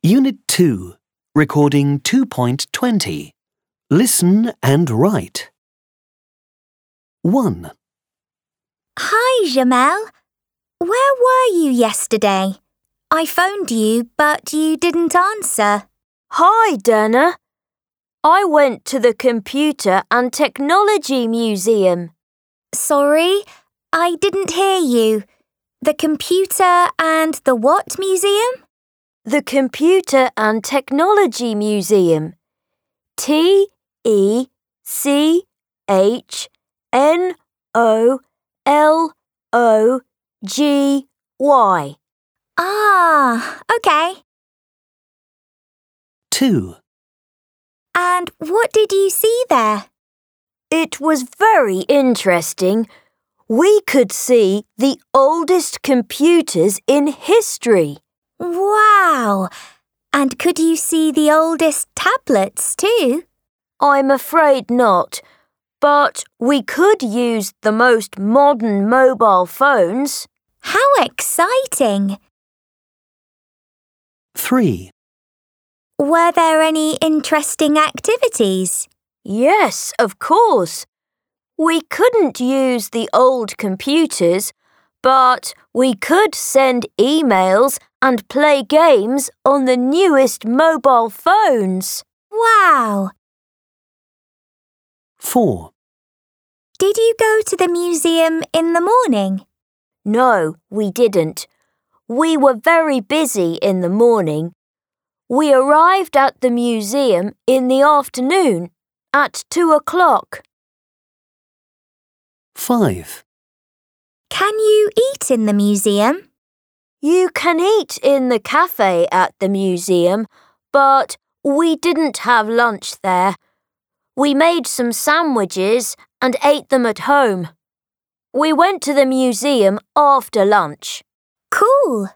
Unit 2, Recording 2.20. Listen and write. 1. Hi, Jamel. Where were you yesterday? I phoned you, but you didn't answer. Hi, Dana. I went to the Computer and Technology Museum. Sorry, I didn't hear you. The Computer and the what museum? The Computer and Technology Museum. TECHNOLOGY. Ah, okay. 2. And what did you see there? It was very interesting. We could see the oldest computers in history. Wow! And could you see the oldest tablets too? I'm afraid not, but we could use the most modern mobile phones. How exciting! 3. Were there any interesting activities? Yes, of course. We couldn't use the old computers, but we could send emails and play games on the newest mobile phones. Wow! 4. Did you go to the museum in the morning? No, we didn't. We were very busy in the morning. We arrived at the museum in the afternoon at 2 o'clock. 5. Can you eat in the museum? You can eat in the cafe at the museum, but we didn't have lunch there. We made some sandwiches and ate them at home. We went to the museum after lunch. Cool!